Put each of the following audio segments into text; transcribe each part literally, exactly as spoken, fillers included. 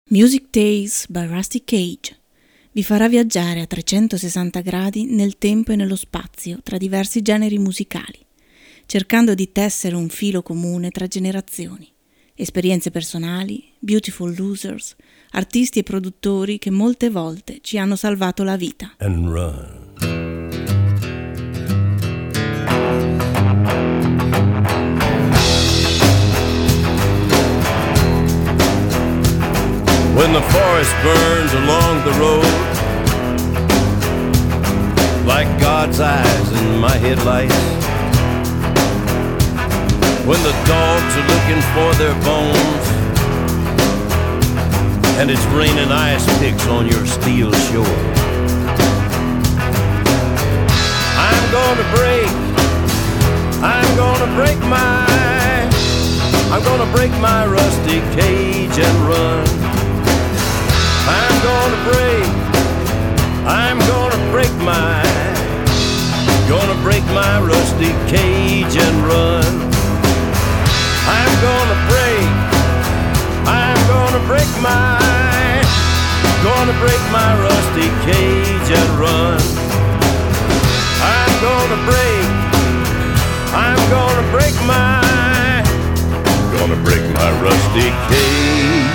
Music Days by Rusty Cage vi farà viaggiare a trecentosessanta gradi nel tempo e nello spazio tra diversi generi musicali, cercando di tessere un filo comune tra generazioni, esperienze personali, beautiful losers, artisti e produttori che molte volte ci hanno salvato la vita. And run. When the forest burns along the road, like God's eyes in my headlights, when the dogs are looking for their bones, and it's raining ice picks on your steel shore, I'm gonna break, I'm gonna break my, I'm gonna break my rusty cage and run. I'm gonna break, I'm gonna break my, gonna break my rusty cage and run. I'm gonna break, I'm gonna break my, gonna break my rusty cage and run. I'm gonna break, I'm gonna break my, gonna break my rusty cage.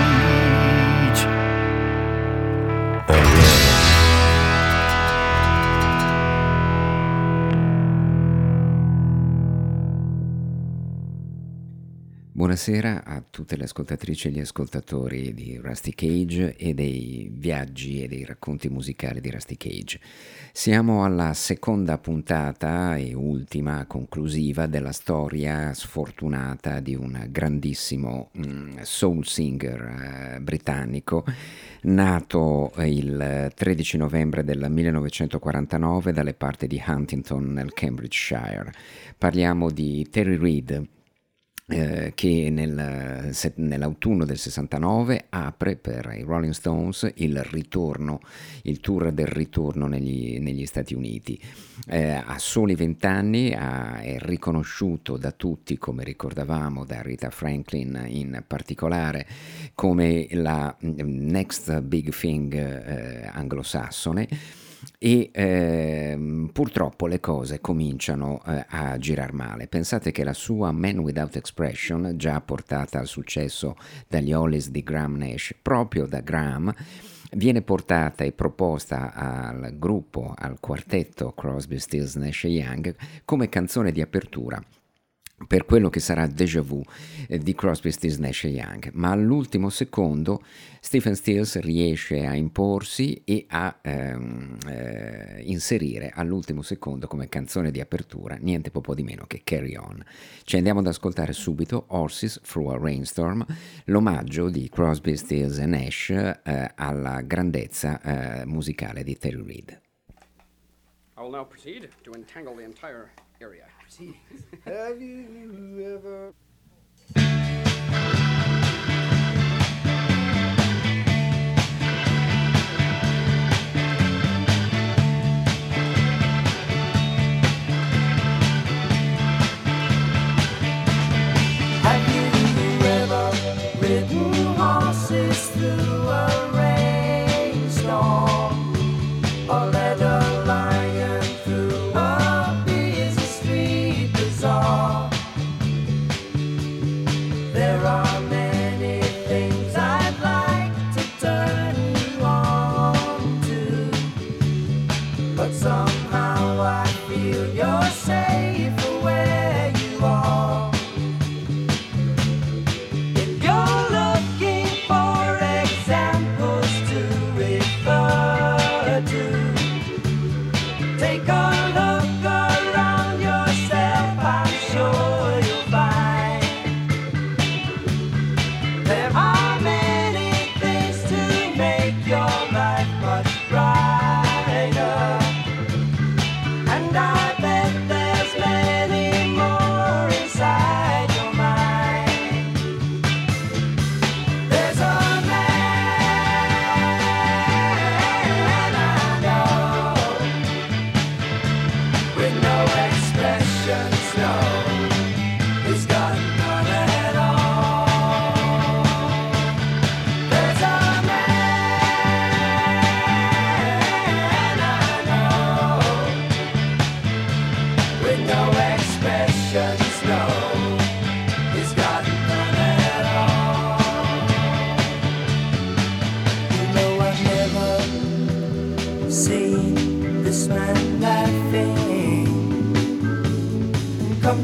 Buonasera a tutte le ascoltatrici e gli ascoltatori di Rusty Cage e dei viaggi e dei racconti musicali di Rusty Cage. Siamo alla seconda puntata e ultima conclusiva della storia sfortunata di un grandissimo mm, soul singer eh, britannico nato il tredici novembre del millenovecentoquarantanove dalle parti di Huntington nel Cambridgeshire. Parliamo di Terry Reid, Eh, che nel, se, nell'autunno del sessantanove apre per i Rolling Stones il ritorno, il tour del ritorno negli, negli Stati Uniti. Eh, a soli vent'anni è riconosciuto da tutti, come ricordavamo, da Rita Franklin in particolare, come la next big thing eh, anglosassone. E eh, purtroppo le cose cominciano eh, a girar male. Pensate che la sua Man Without Expression, già portata al successo dagli Hollies di Graham Nash, proprio da Graham, viene portata e proposta al gruppo, al quartetto Crosby, Stills, Nash Young come canzone di apertura per quello che sarà Déjà Vu eh, di Crosby, Stills, Nash Young, ma all'ultimo secondo Stephen Stills riesce a imporsi e a ehm, eh, inserire all'ultimo secondo come canzone di apertura niente po' di meno che Carry On. Ci andiamo ad ascoltare subito Horses Through a Rainstorm, l'omaggio di Crosby, Stills e Nash eh, alla grandezza eh, musicale di Terry Reid. I will now proceed to entangle the entire area. Have you ever Have you ever ridden horses through a rainstorm, or led a lion through a busy street bazaar? There are many things I'd like to turn you on to, but somehow I feel you're safer where you are. If you're looking for examples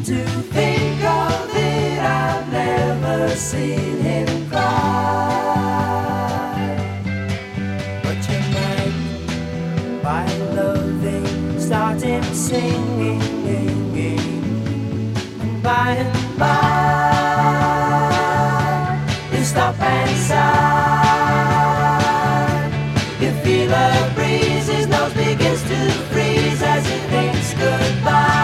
to think of it, I've never seen him cry. But you might, by loving, start him singing, and by and by, you stop and sigh. You feel a breeze, his nose begins to freeze as he thinks goodbye.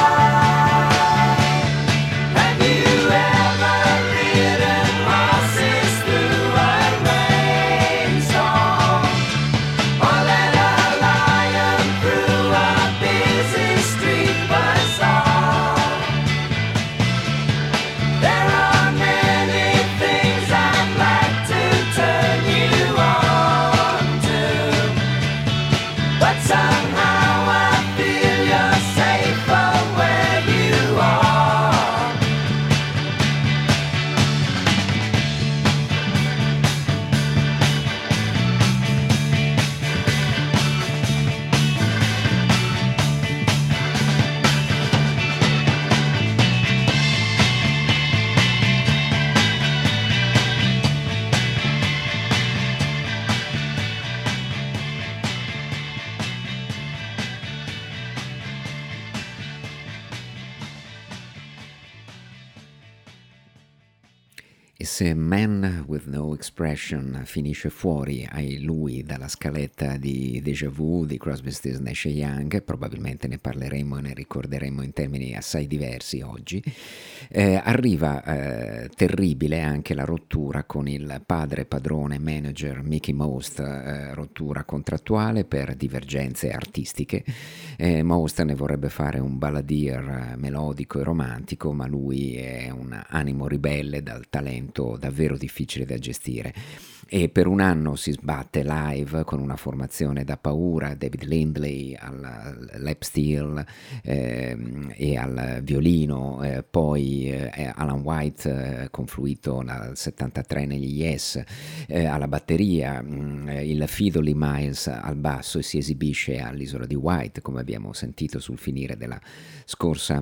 Se Man with No Expression finisce fuori ai lui dalla scaletta di Deja Vu di Crosby, Stills, Nash e Young, probabilmente ne parleremo e ne ricorderemo in termini assai diversi oggi, eh, arriva eh, terribile anche la rottura con il padre padrone manager Mickey Most, eh, rottura contrattuale per divergenze artistiche. eh, Most ne vorrebbe fare un balladier melodico e romantico, ma lui è un animo ribelle dal talento davvero difficile da gestire, e per un anno si sbatte live con una formazione da paura, David Lindley al lap steel eh, e al violino, eh, poi eh, Alan White eh, confluito nel settantatré negli Yes, eh, alla batteria, mh, il Fiddly Miles al basso, e si esibisce all'Isola di White, come abbiamo sentito sul finire della scorsa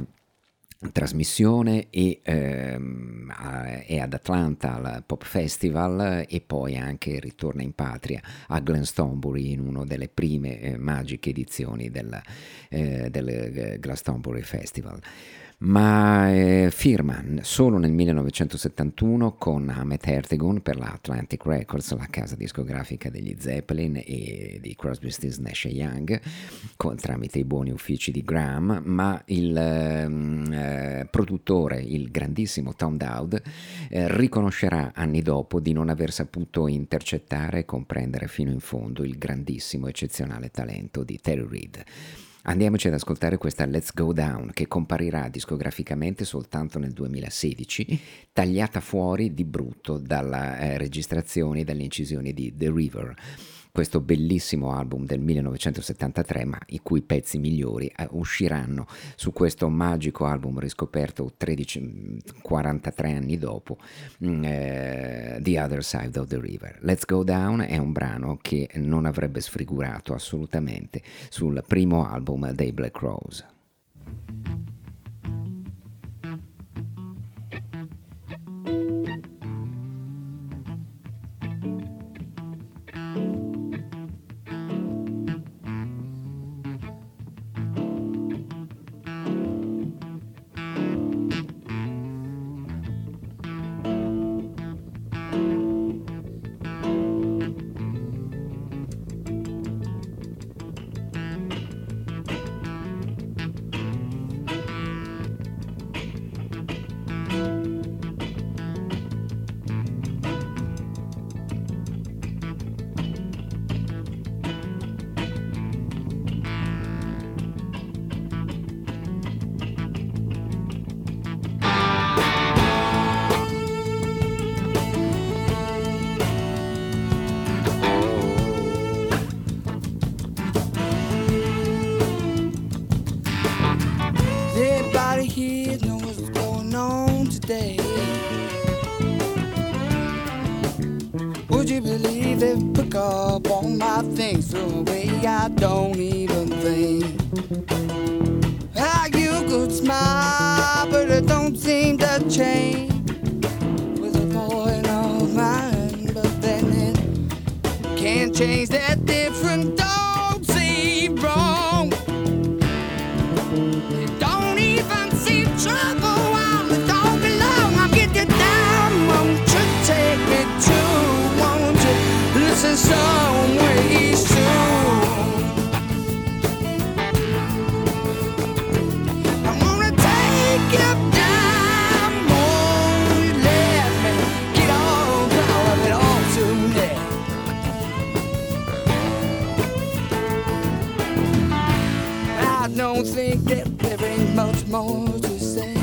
trasmissione, e, ehm, è ad Atlanta al Pop Festival, e poi anche ritorna in patria a Glastonbury in una delle prime eh, magiche edizioni del, eh, del Glastonbury Festival. Ma eh, firma solo nel millenovecentosettantuno con Ahmet Ertegun per la Atlantic Records, la casa discografica degli Zeppelin e di Crosby, Stills, Nash e Young, con, tramite i buoni uffici di Graham, ma il eh, produttore, il grandissimo Tom Dowd, eh, riconoscerà anni dopo di non aver saputo intercettare e comprendere fino in fondo il grandissimo, eccezionale talento di Terry Reid. Andiamoci ad ascoltare questa Let's Go Down, che comparirà discograficamente soltanto nel duemilasedici, tagliata fuori di brutto dalla eh, registrazione e dalle incisioni di The River, questo bellissimo album del millenovecentosettantatré, ma i cui pezzi migliori eh, usciranno su questo magico album riscoperto tredici, quarantatré anni dopo, eh, The Other Side of the River. Let's Go Down è un brano che non avrebbe sfigurato assolutamente sul primo album dei Black Crowes. Would you believe they pick up all my things, throw away? I don't even think. How you could smile, but it don't seem to change. With a boy of mine, but then it can't change that different. Don't seem wrong. It don't even seem trouble while it don't belong. I'll get you down, won't you take me to? Won't you listen some way soon? I wanna take you down, won't you let me get all of it all tonight? I don't think that there ain't much more to say.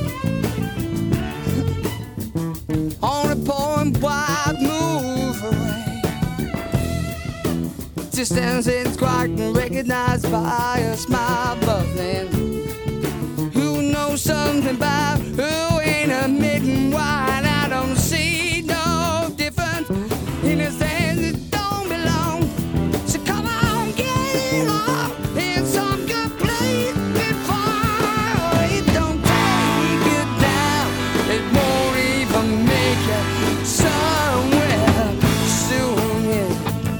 On a point, wide move away. Distance is quite recognized by a smile, but then who knows something about who ain't admitting why? I don't see no difference in the things that don't belong. So come on, get it off in some good place before it don't take you down. It won't even make you somewhere soon. Yeah.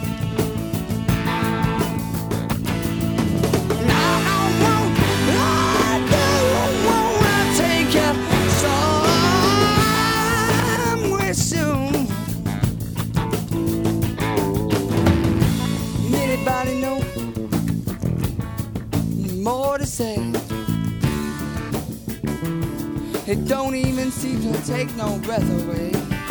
And I don't want, I don't wanna take you somewhere soon. Anybody know more to say? It don't even seem to take no breath away.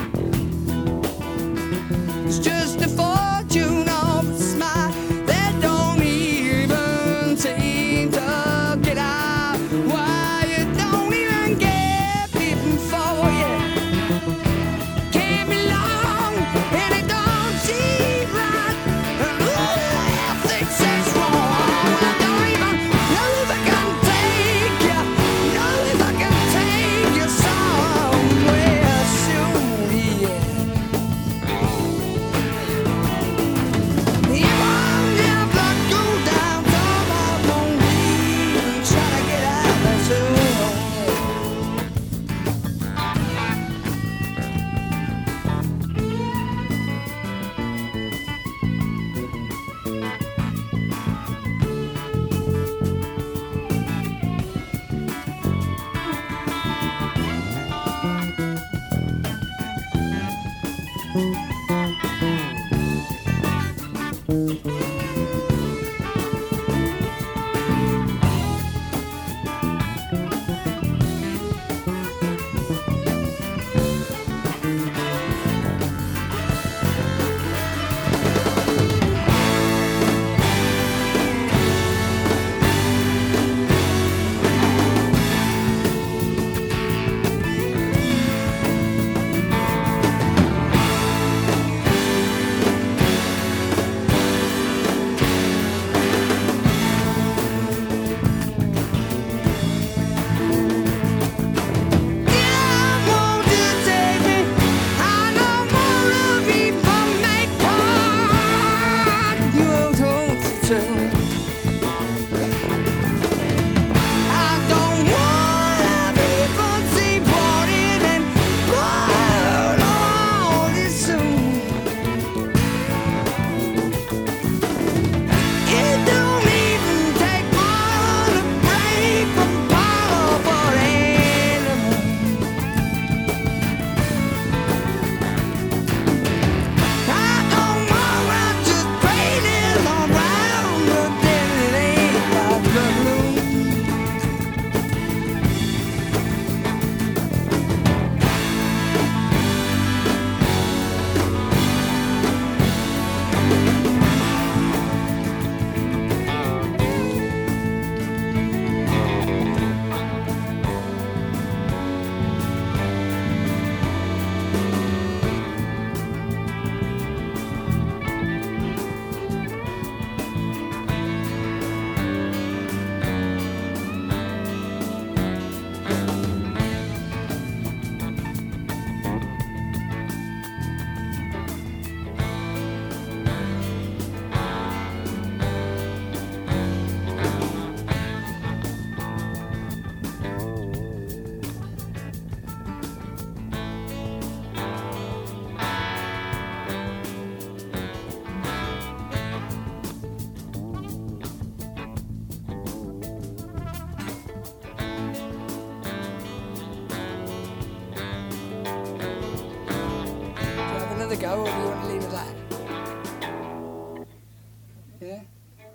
It's just a fortune of a smile that don't even seem to get out. Why you don't even get people for you? Can't be long and it don't seem right. And who the hell thinks it's wrong? I don't even know if I can take you, know if I can take you somewhere soon, yeah. another go, or do you want to leave it at that? Yeah?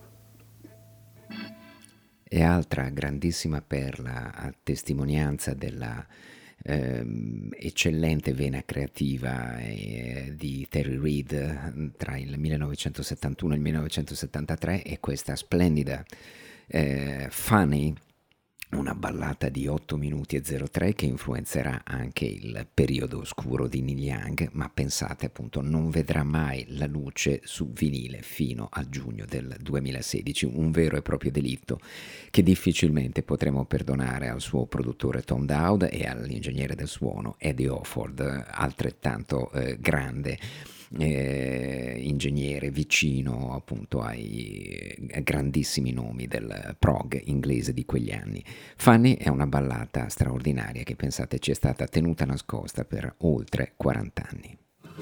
E altra grandissima perla a testimonianza della ehm, eccellente vena creativa eh, di Terry Reid tra il millenovecentosettantuno e il millenovecentosettantatré è questa splendida eh, Funny, una ballata di otto minuti e zero tre che influenzerà anche il periodo oscuro di Neil Young, ma pensate appunto non vedrà mai la luce su vinile fino a giugno del duemilasedici, un vero e proprio delitto che difficilmente potremo perdonare al suo produttore Tom Dowd e all'ingegnere del suono Eddie Offord, altrettanto eh, grande Eh, ingegnere vicino appunto ai grandissimi nomi del prog inglese di quegli anni. Funny è una ballata straordinaria che pensate ci è stata tenuta nascosta per oltre quaranta anni.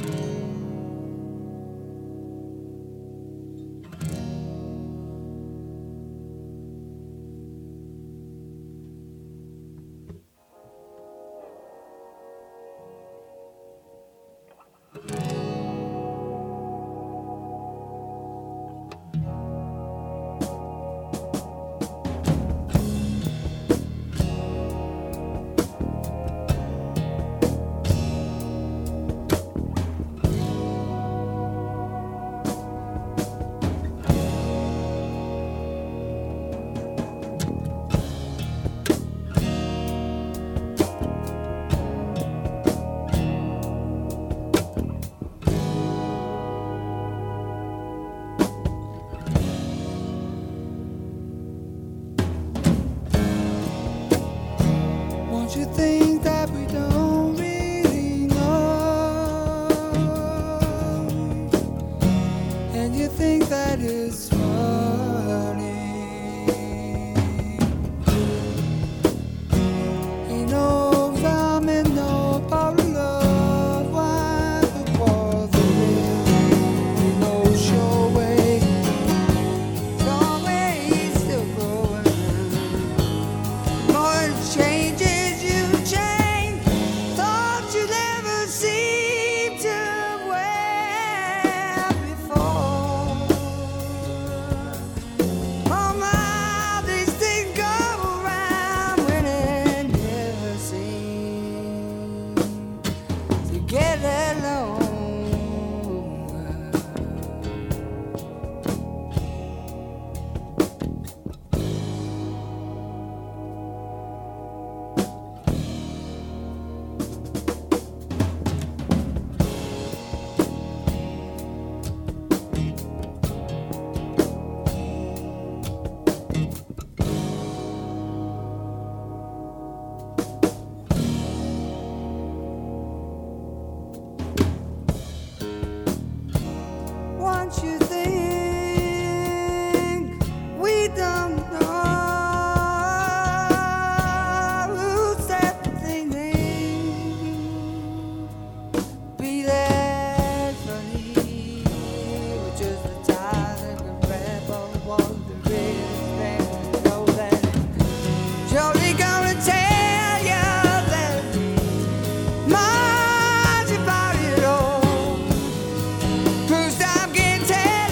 You think that we don't really know, and you think that it's funny. Ain't no rhyme and no bottle of wine before the rain. Ain't no sure way, wrong way, still growing. More changes. Stop getting tired.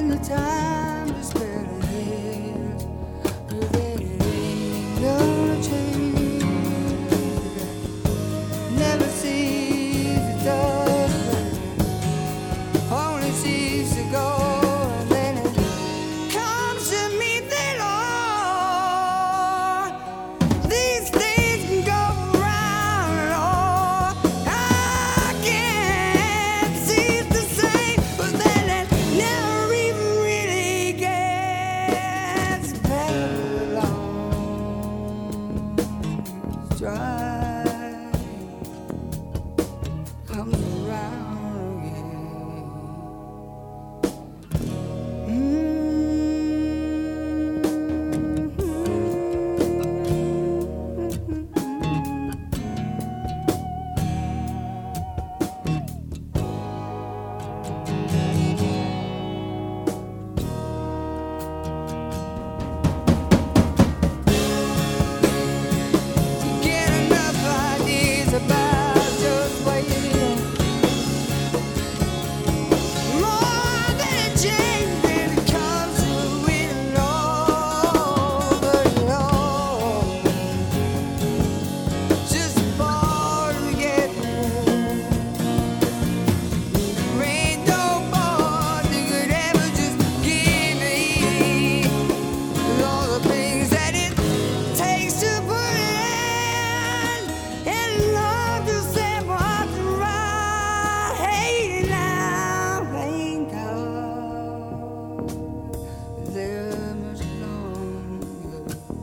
when the time is spent ahead, but then it ain't gonna change. Never sees it does, only sees it go, and then it comes to meet the Lord. These things can go around, Lord. I can't see it the same, but then it never even really gets better along. It's dry, comes around again. Get enough ideas about just waiting. More than a change when it comes to it all, but Lord, just more to get there. There ain't no more that could ever just give me all the things that it takes to put it in, and love to say what's right. Hey, now ain't gone there much longer.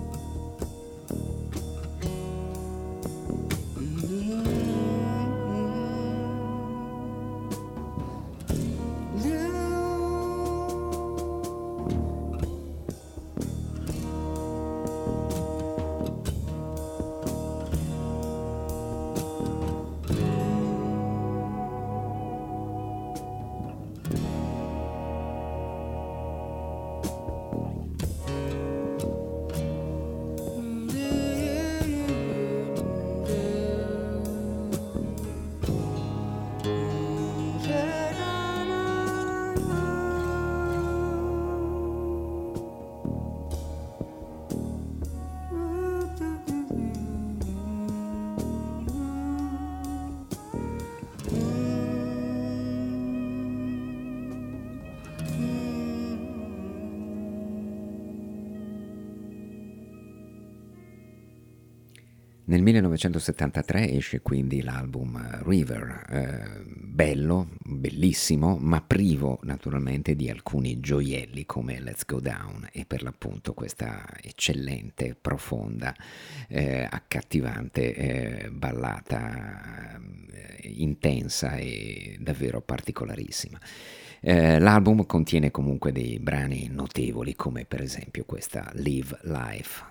Nel millenovecentosettantatré esce quindi l'album River, eh, bello, bellissimo, ma privo naturalmente di alcuni gioielli come Let's Go Down e per l'appunto questa eccellente, profonda, eh, accattivante eh, ballata eh, intensa e davvero particolarissima. Eh, l'album contiene comunque dei brani notevoli come per esempio questa Live Life.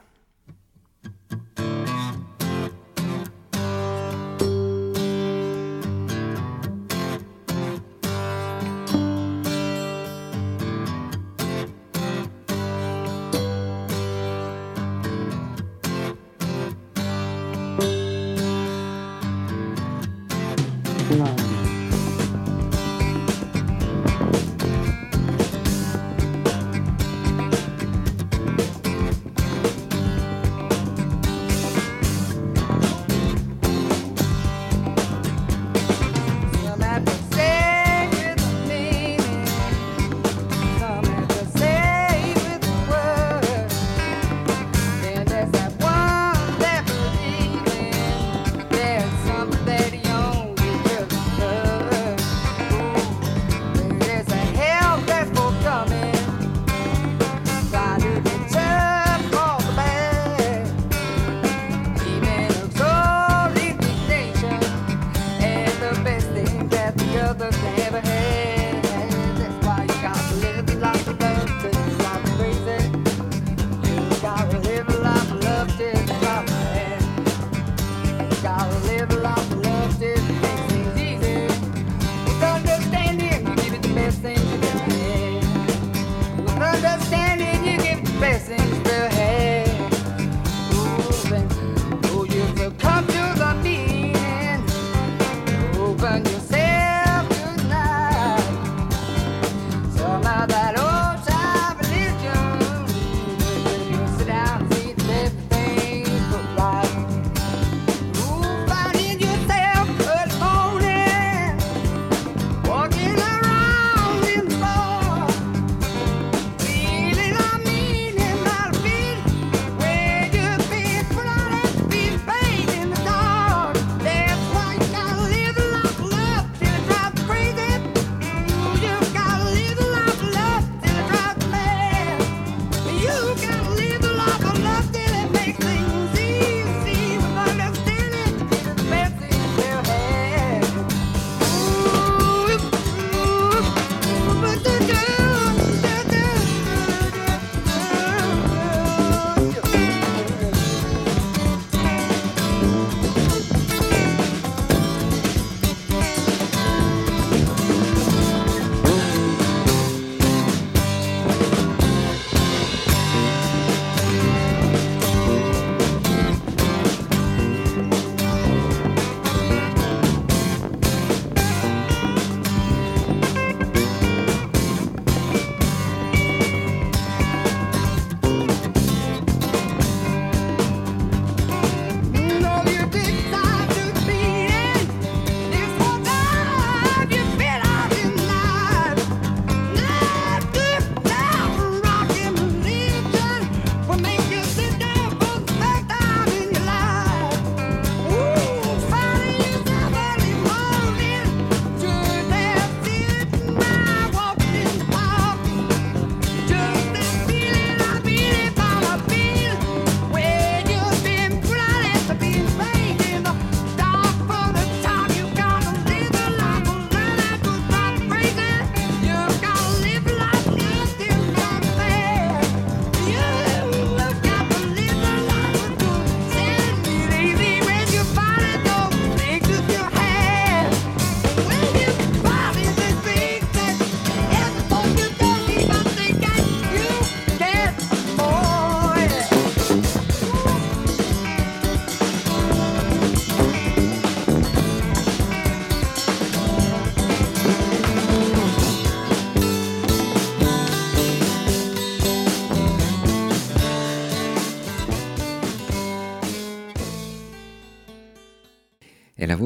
Some have to say with a meaning, some have to say with a word. Then there's that one that believing there's something that he only really heard. There's a hell that's forthcoming, trying to deter all the bad. Even absorb indignation and the best thing that the others never had. That's why you gotta live a life of love till you drive me crazy. You gotta live a life of love till you drive me mad. You gotta live a life of love till it makes things easy. With understanding, you give it the best things you ever had. With understanding, you give it the best things you ever had. Ooh, then, oh, you've come to the meaning. Open yourself to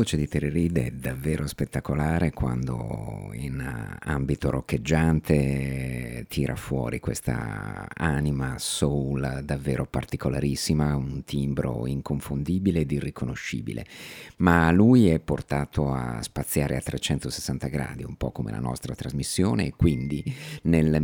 voce di Terry Reid è davvero spettacolare quando in uh, ambito roccheggiante tira fuori questa anima soul davvero particolarissima, un timbro inconfondibile ed irriconoscibile, ma lui è portato a spaziare a trecentosessanta gradi, un po' come la nostra trasmissione, e quindi nel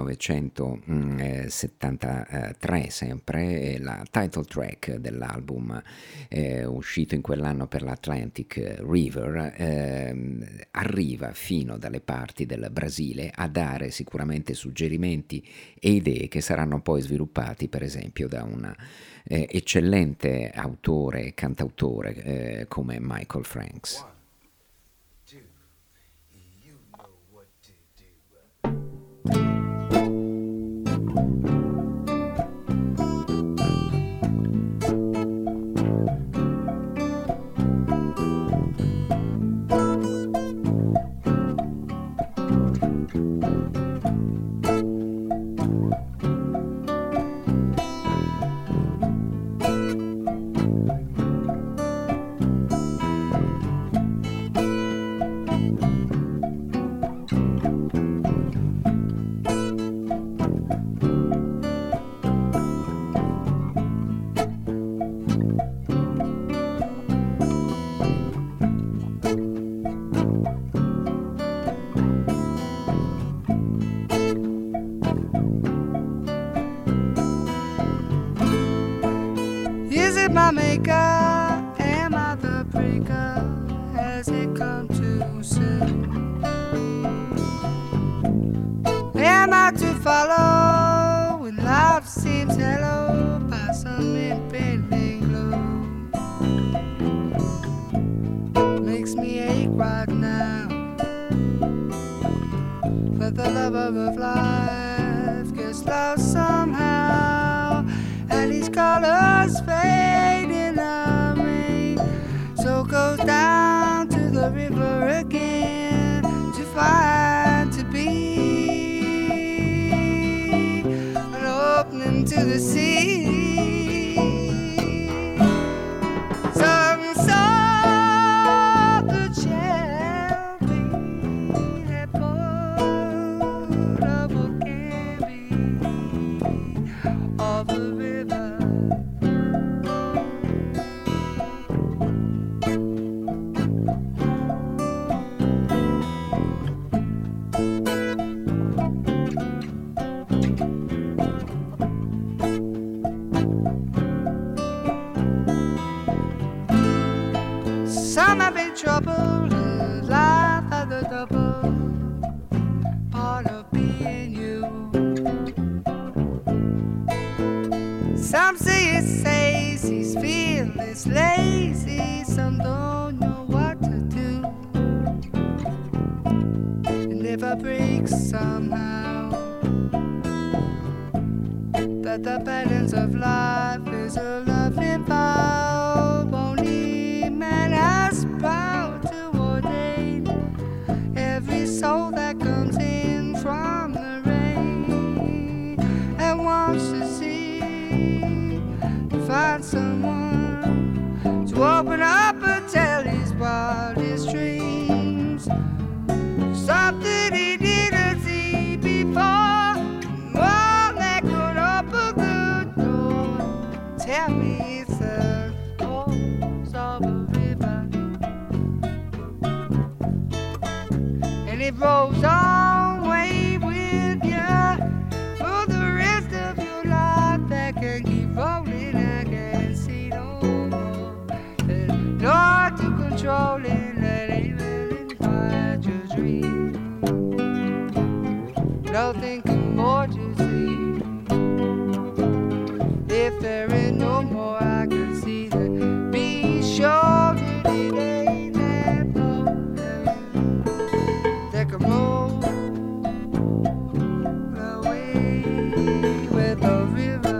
millenovecentosettantatré sempre la title track dell'album eh, uscito in quell'anno per l'Atlantic River eh, arriva fino dalle parti del Brasile a dare sicuramente suggerimenti e idee che saranno poi sviluppati per esempio da un eh, eccellente autore e cantautore eh, come Michael Franks. My maker, am I the breaker? Has it come too soon? Am I to follow when life seems hello by some impending gloom? Makes me ache right now, but the love of life gets lost somehow, and these colors fade in the rain. So goes down to the river again to find to be an opening to the sea. Some saw the champion had pulled up a candy of the river. Some have been troubled, life had the double part of being you. Some say it's says he's feeling it's lazy, some don't know what to do. It never breaks somehow that the balance of life is a loving vow. Only man has power to ordain every soul that comes in from the rain and wants to see, to find someone to open up and tell his wildest dreams. Something he didn't see before, one that could open the door. Tell me it's the cause of a river, and it rolls on way with you for the rest of your life. That can keep rolling, I can't see no more. There's no to control it, let even inside your dream. Nothing can more to see. If there ain't no more, I can see that. Be sure that it ain't that boat that can roll away with the river.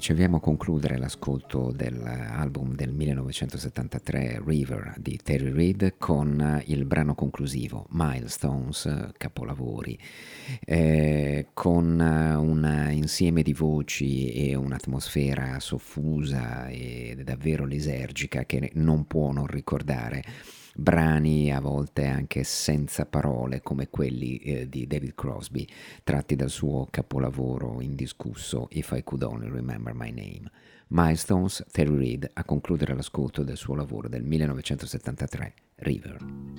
riceviamo concludere l'ascolto dell'album del millenovecentosettantatré River di Terry Reid con il brano conclusivo Milestones, capolavori, eh, con un insieme di voci e un'atmosfera soffusa e davvero lisergica che non può non ricordare brani a volte anche senza parole come quelli eh, di David Crosby, tratti dal suo capolavoro indiscusso If I Could Only Remember My Name. Milestones, Terry Reid, a concludere l'ascolto del suo lavoro del millenovecentosettantatré, River.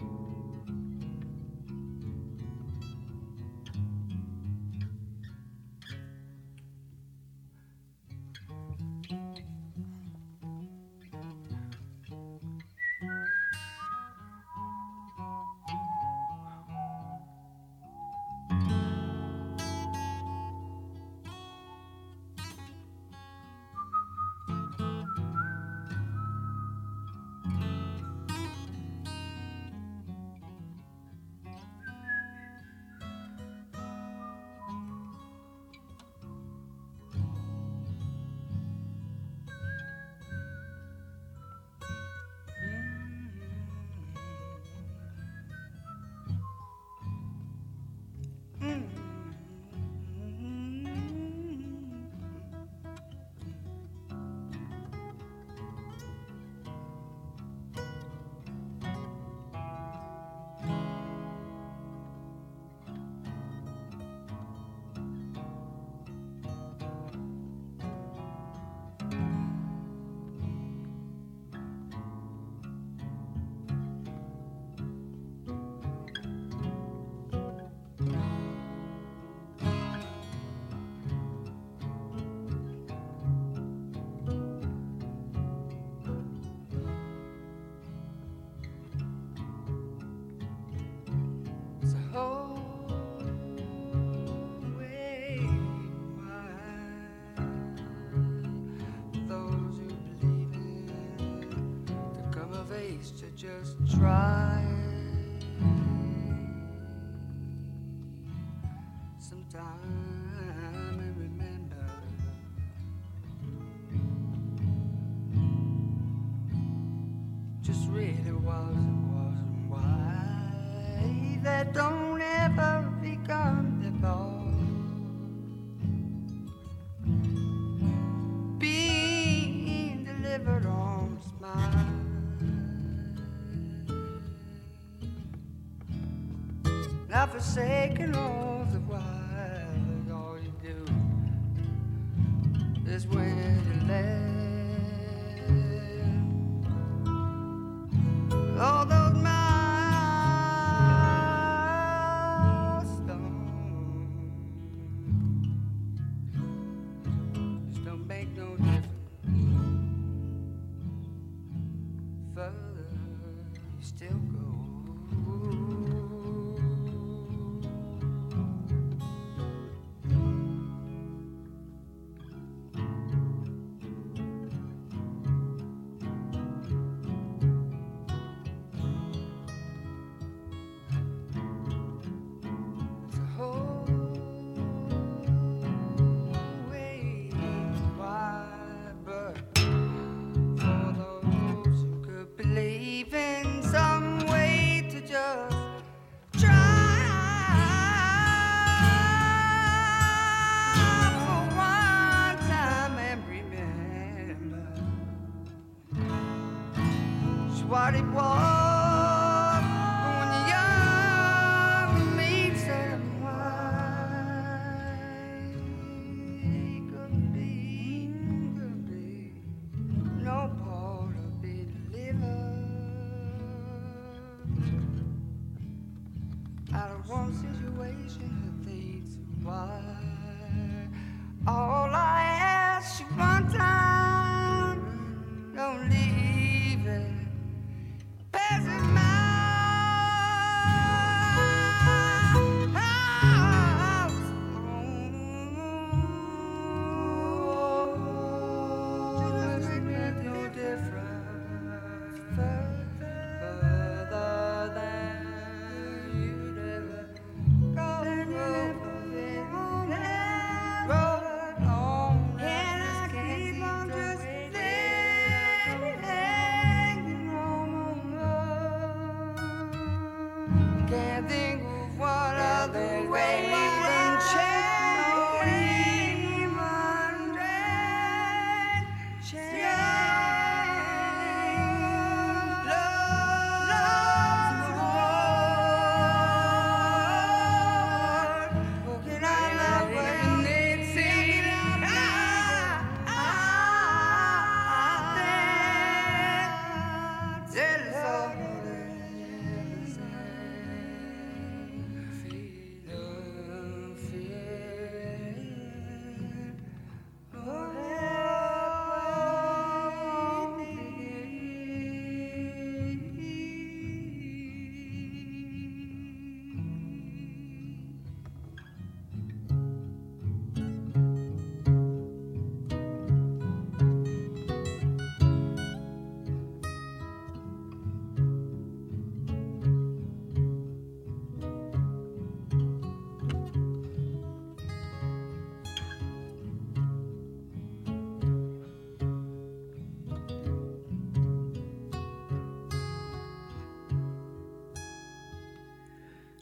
Not forsaken of the wild, all you do is when you land. All those milestones just don't make no difference. Further you still go. What it was when the young meets and wine. Could be, could be no part of it delivered. Out of one situation, the things why. All I ask you one time, don't leave it. Passing my house just make no difference further than you'd ever go.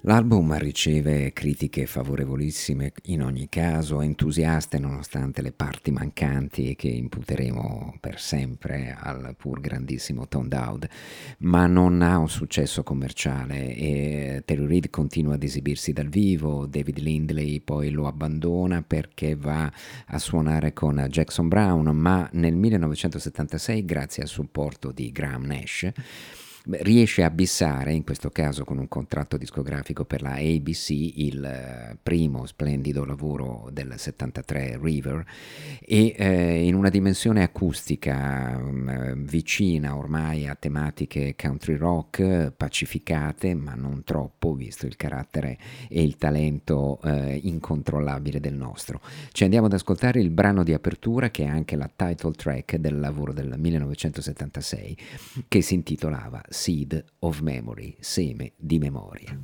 L'album riceve critiche favorevolissime in ogni caso, entusiaste nonostante le parti mancanti che imputeremo per sempre al pur grandissimo Tom Dowd, ma non ha un successo commerciale e Terry Reid continua ad esibirsi dal vivo. David Lindley poi lo abbandona perché va a suonare con Jackson Browne, ma nel millenovecentosettantasei, grazie al supporto di Graham Nash, riesce a bissare, in questo caso con un contratto discografico per la A B C, il primo splendido lavoro del settantatré, River, e eh, in una dimensione acustica um, vicina ormai a tematiche country rock, pacificate ma non troppo, visto il carattere e il talento eh, incontrollabile del nostro. Ci andiamo ad ascoltare il brano di apertura, che è anche la title track del lavoro del millenovecentosettantasei, che si intitolava Seed of Memory, seme di memoria.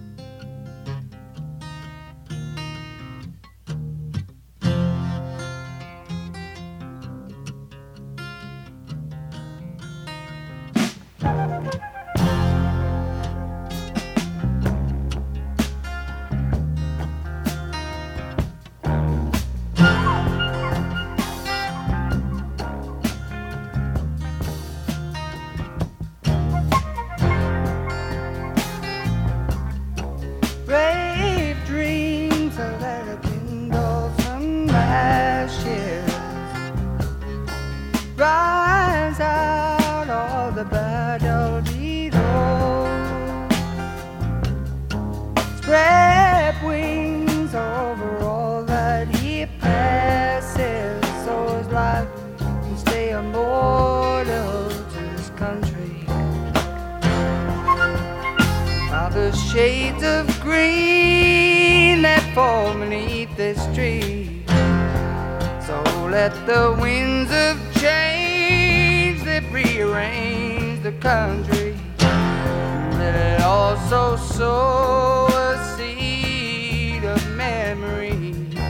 Shades of green that fall beneath this tree. So let the winds of change that rearrange the country, let it also sow a seed of memory.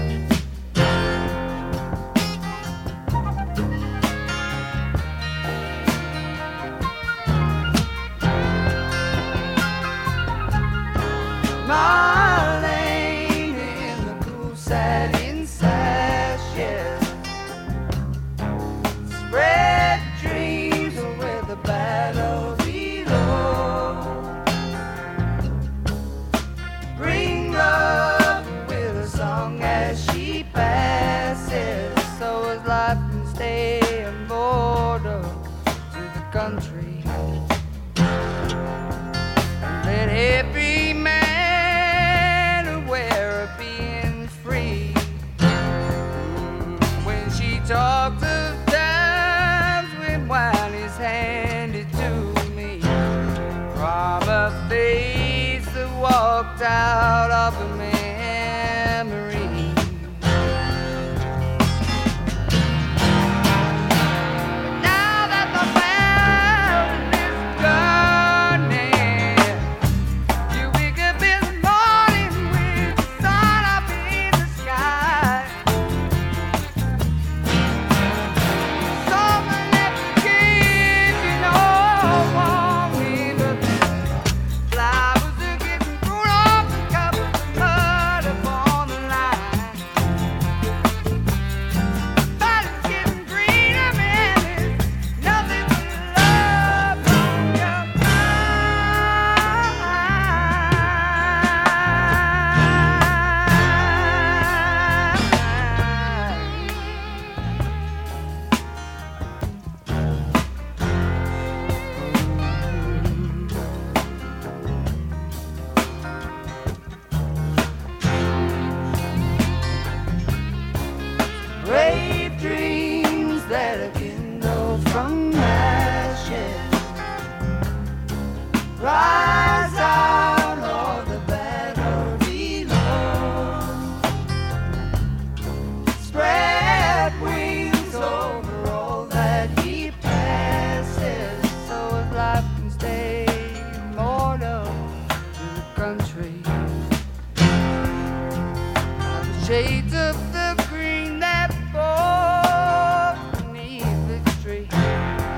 Marlene in the cool satin sashes, spread dreams with the battle below. Bring love with a song as she passes, so as life can stay immortal to the country. And let every man talks of times when wine is handed to me from a face that walked out of a memory. Now that the mountain is burning, you wake up in the morning with the sun up in the sky. Brave dreams that are kindled from ashes, rise out of the battle below. Spread wings over all that he passes, so his life can stay immortal to the country. The shades of the green that fall beneath the tree.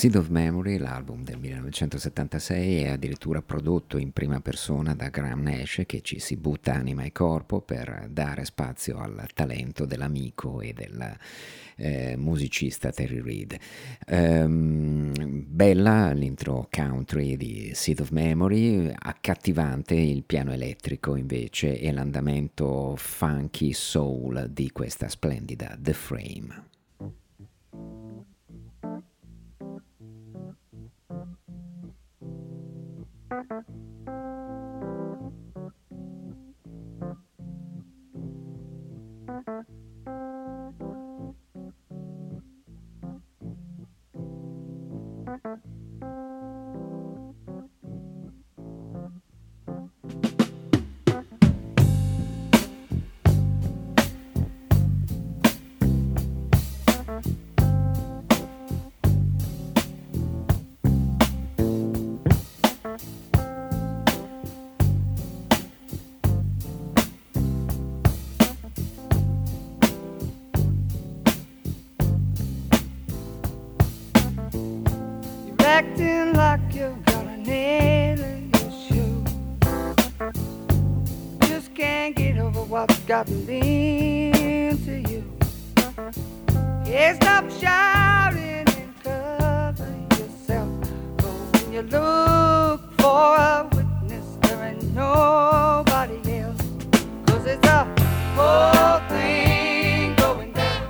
Seed of Memory, l'album del millenovecentosettantasei, è addirittura prodotto in prima persona da Graham Nash, che ci si butta anima e corpo per dare spazio al talento dell'amico e del eh, musicista Terry Reid. Um, bella l'intro country di Seed of Memory, accattivante il piano elettrico invece e l'andamento funky soul di questa splendida The Frame. Acting like you've got a nail in your shoe. Just can't get over what's gotten into you. Yeah, stop shouting and cover yourself. But when you look for a witness, there ain't nobody else. 'Cause it's a whole thing going down.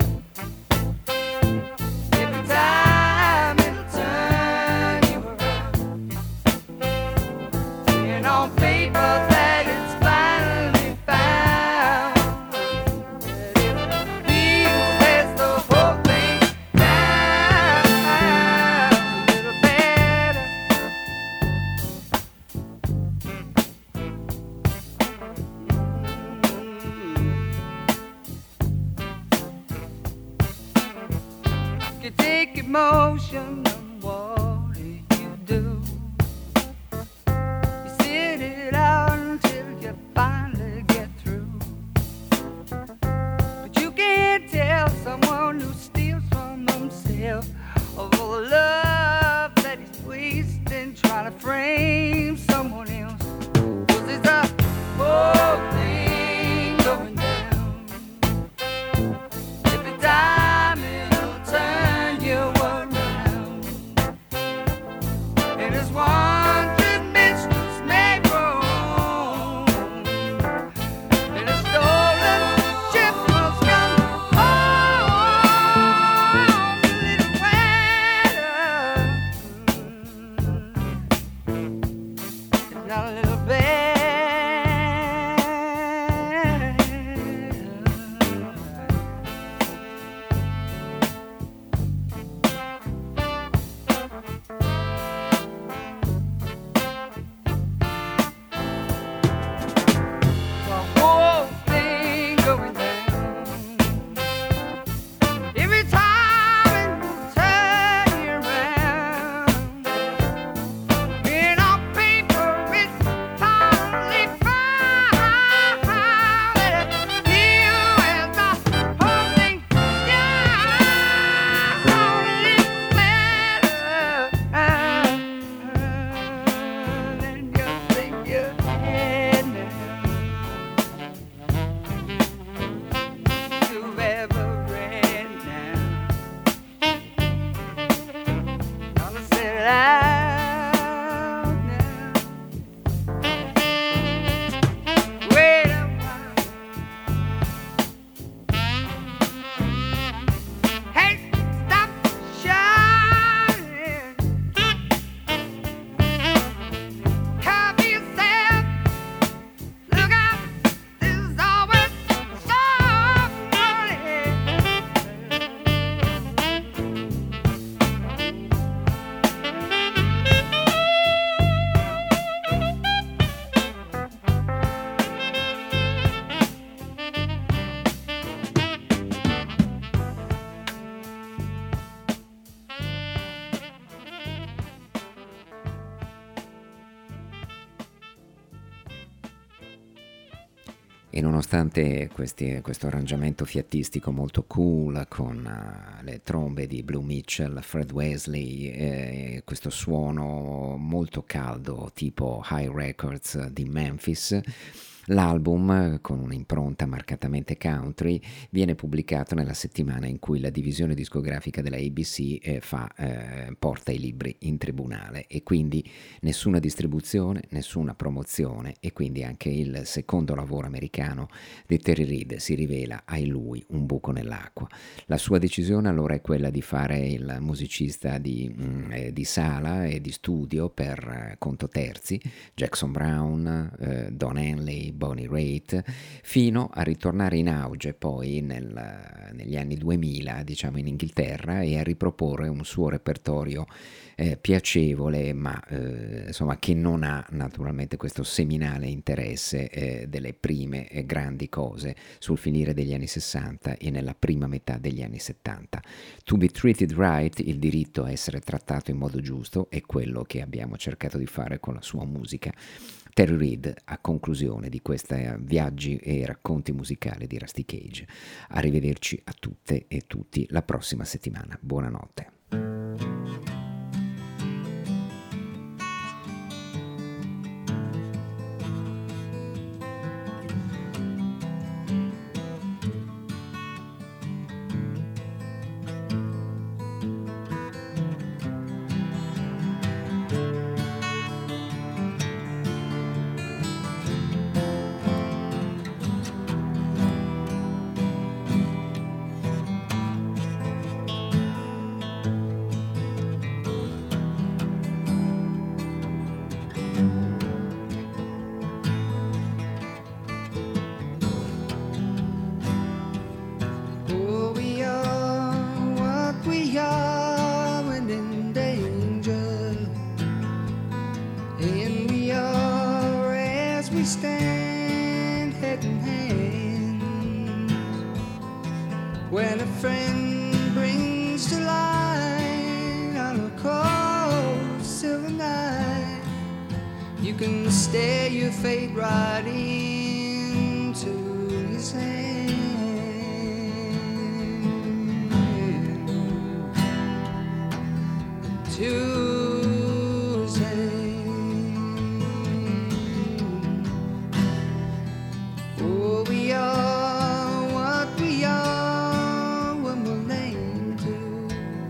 Every time it'll turn you around. And on paper that it's finally found, that it'll feel as the whole thing down a little better. You take emotion and what do you do? You sit it out until you finally get through. But you can't tell someone who steals from himself of all the love that he's wasting trying to frame someone else. 'Cause it's a whole thing going down. Every time it'll turn you around. E nonostante questi, questo arrangiamento fiattistico molto cool con uh, le trombe di Blue Mitchell, Fred Wesley, eh, questo suono molto caldo tipo High Records di Memphis, l'album, con un'impronta marcatamente country, viene pubblicato nella settimana in cui la divisione discografica della A B C eh, fa, eh, porta i libri in tribunale, e quindi nessuna distribuzione, nessuna promozione, e quindi anche il secondo lavoro americano di Terry Reid si rivela ai lui un buco nell'acqua. La sua decisione allora è quella di fare il musicista di, mm, eh, di sala e di studio per eh, conto terzi, Jackson Brown, eh, Don Henley, Bonnie Raitt, fino a ritornare in auge poi nel, negli anni duemila, diciamo, in Inghilterra, e a riproporre un suo repertorio eh, piacevole, ma eh, insomma che non ha naturalmente questo seminale interesse eh, delle prime eh, grandi cose sul finire degli anni sessanta e nella prima metà degli anni settanta. To be treated right, il diritto a essere trattato in modo giusto, è quello che abbiamo cercato di fare con la sua musica. Terry Reid, a conclusione di questi viaggi e racconti musicali di Rusty Cage. Arrivederci a tutte e tutti la prossima settimana. Buonanotte. When a friend brings to light on a cold silver night, you can stare your fate right into his hand. To his hand. Oh, we are what we are when we're named to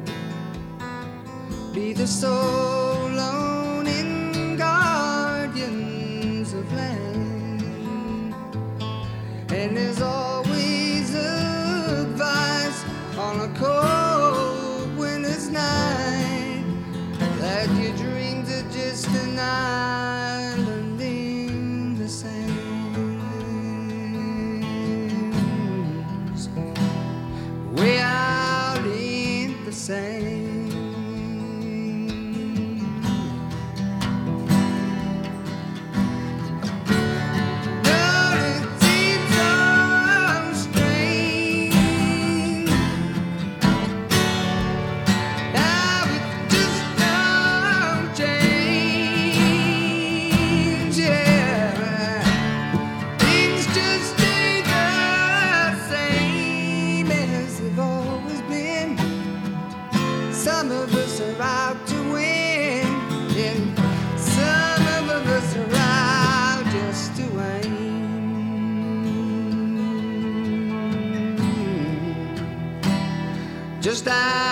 be the sole owning guardians of land. And there's always advice on a cold winter's night that your dreams are just an island in the sands, way out in the sand. Some of us are out to win, and some of us are out just to win. Just out